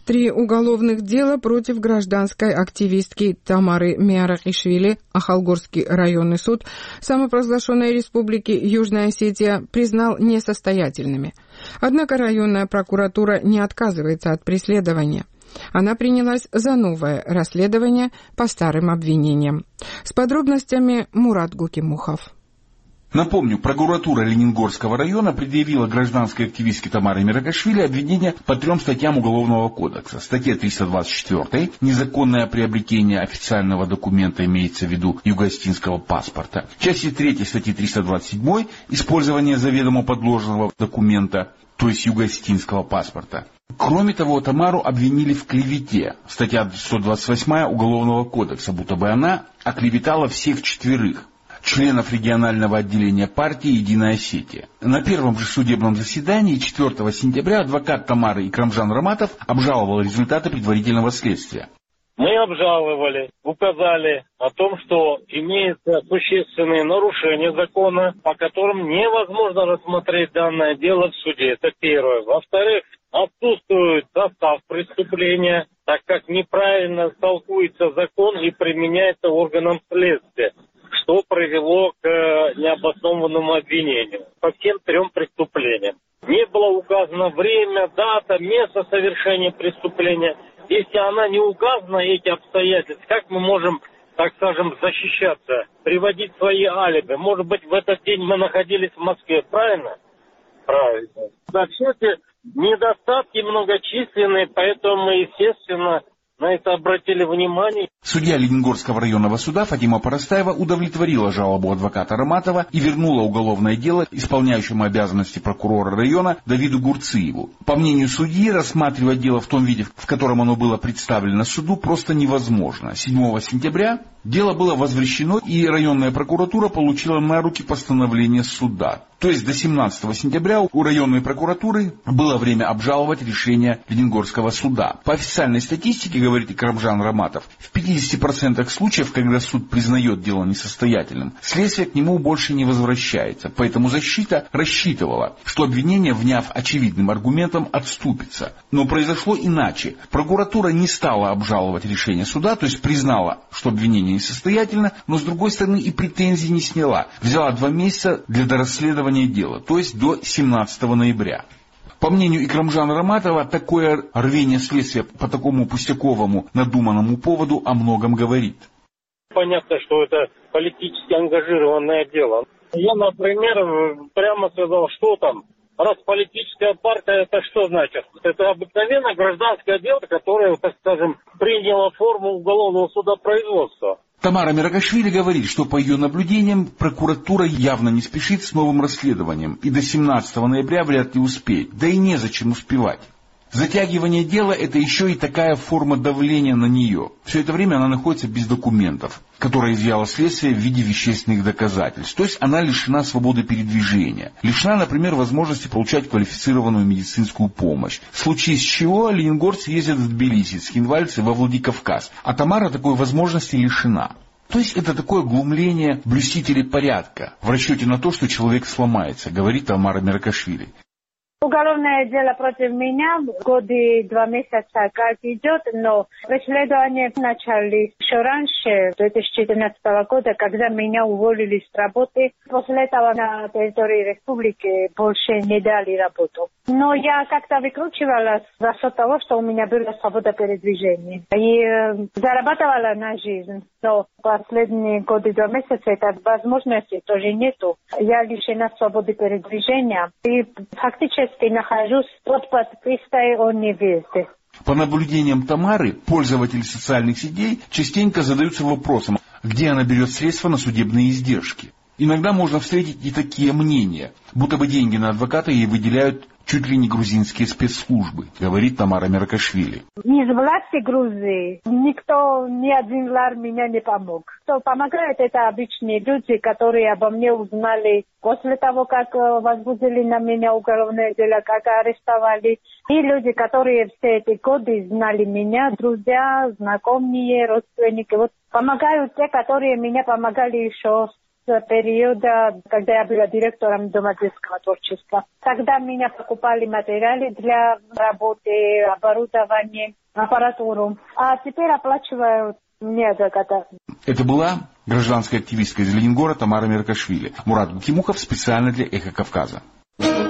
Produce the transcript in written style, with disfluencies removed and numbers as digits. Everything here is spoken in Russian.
3 уголовных дела против гражданской активистки Тамары Миарахишвили Ахалгорский районный суд самопровозглашенной республики Южная Осетия признал несостоятельными. Однако районная прокуратура не отказывается от преследования. Она принялась за новое расследование по старым обвинениям. С подробностями Мурат Гукимухов. Напомню, прокуратура Ленингорского района предъявила гражданской активистке Тамаре Миарахишвили обвинения по 3 статьям Уголовного кодекса. Статья 324 «Незаконное приобретение официального документа, имеется в виду юго-осетинского паспорта». В части 3 статьи 327 «Использование заведомо подложного документа», то есть юго-осетинского паспорта. Кроме того, Тамару обвинили в клевете. Статья 128 Уголовного кодекса, будто бы она оклеветала всех 4 членов регионального отделения партии «Единая Осетия». На первом же судебном заседании 4 сентября адвокат Тамары Икрамжан Раматов обжаловал результаты предварительного следствия. Мы обжаловали, указали о том, что имеются существенные нарушения закона, по которым невозможно рассмотреть данное дело в суде. Это первое. Во-вторых, отсутствует состав преступления, так как неправильно толкуется закон и применяется органом следствия, что привело к необоснованному обвинению по всем 3 преступлениям. Не было указано время, дата, место совершения преступления. Если она не указана, эти обстоятельства, как мы можем, так скажем, защищаться, приводить свои алиби? Может быть, в этот день мы находились в Москве, правильно? Правильно. Да, все эти недостатки многочисленные, поэтому мы, естественно, на это обратили внимание. Судья Ленингорского районного суда Фатима Парастаева удовлетворила жалобу адвоката Раматова и вернула уголовное дело исполняющему обязанности прокурора района Давиду Гурциеву. По мнению судьи, рассматривать дело в том виде, в котором оно было представлено суду, просто невозможно. 7 сентября дело было возвращено, и районная прокуратура получила на руки постановление суда. То есть до 17 сентября у районной прокуратуры было время обжаловать решение Ленингорского суда. По официальной статистике, говорит Икрамжан Раматов, в 50% случаев, когда суд признает дело несостоятельным, следствие к нему больше не возвращается. Поэтому защита рассчитывала, что обвинение, вняв очевидным аргументом, отступится. Но произошло иначе. Прокуратура не стала обжаловать решение суда, то есть признала, что обвинение несостоятельно, но с другой стороны и претензий не сняла. Взяла 2 месяца для дорасследования дела, то есть до 17 ноября. По мнению Икрамжана Раматова, такое рвение следствия по такому пустяковому надуманному поводу о многом говорит. Понятно, что это политически ангажированное дело. Я, например, прямо сказал, что там, раз политическая партия, это что значит? Это обыкновенное гражданское дело, которое, так скажем, приняло форму уголовного судопроизводства. Тамара Миарахишвили говорит, что по ее наблюдениям прокуратура явно не спешит с новым расследованием и до 17 ноября вряд ли успеет, да и незачем успевать. Затягивание дела – это еще и такая форма давления на нее. Все это время она находится без документов, которые изъяло следствие в виде вещественных доказательств. То есть она лишена свободы передвижения. Лишена, например, возможности получать квалифицированную медицинскую помощь. В случае с чего ленингорцы ездят в Тбилиси, цхинвальцы во Владикавказ. А Тамара такой возможности лишена. То есть это такое глумление блюстителей порядка в расчете на то, что человек сломается, говорит Тамара Миарахишвили. Уголовное дело против меня годы 2 месяца как идет, но преследования начались еще раньше, 2014 года, когда меня уволили с работы. После этого на территории республики больше не дали работу. Но я как-то выкручивалась за счет того, что у меня была свобода передвижения. И зарабатывала на жизнь. Но последние годы 2 месяца этой возможности тоже нету. Я лишена свободы передвижения. И фактически нахожусь под подпиской о невесте. По наблюдениям Тамары, пользователи социальных сетей частенько задаются вопросом, где она берет средства на судебные издержки. Иногда можно встретить и такие мнения, будто бы деньги на адвоката ей выделяют чуть ли не грузинские спецслужбы, говорит Тамара Миарахишвили. Из власти Грузии никто, ни один лар меня не помог. Кто помогает, это обычные люди, которые обо мне узнали после того, как возбудили на меня уголовное дело, как арестовали. И люди, которые все эти годы знали меня, друзья, знакомые, родственники. Вот помогают те, которые меня помогали еще периода, когда я была директором Дома детского творчества. Тогда меня покупали материалы для работы, оборудование, аппаратуру. А теперь оплачивают мне адвоката. Это была гражданская активистка из Ленинграда Тамара Меркашвили. Мурат Гукимухов специально для «Эхо Кавказа».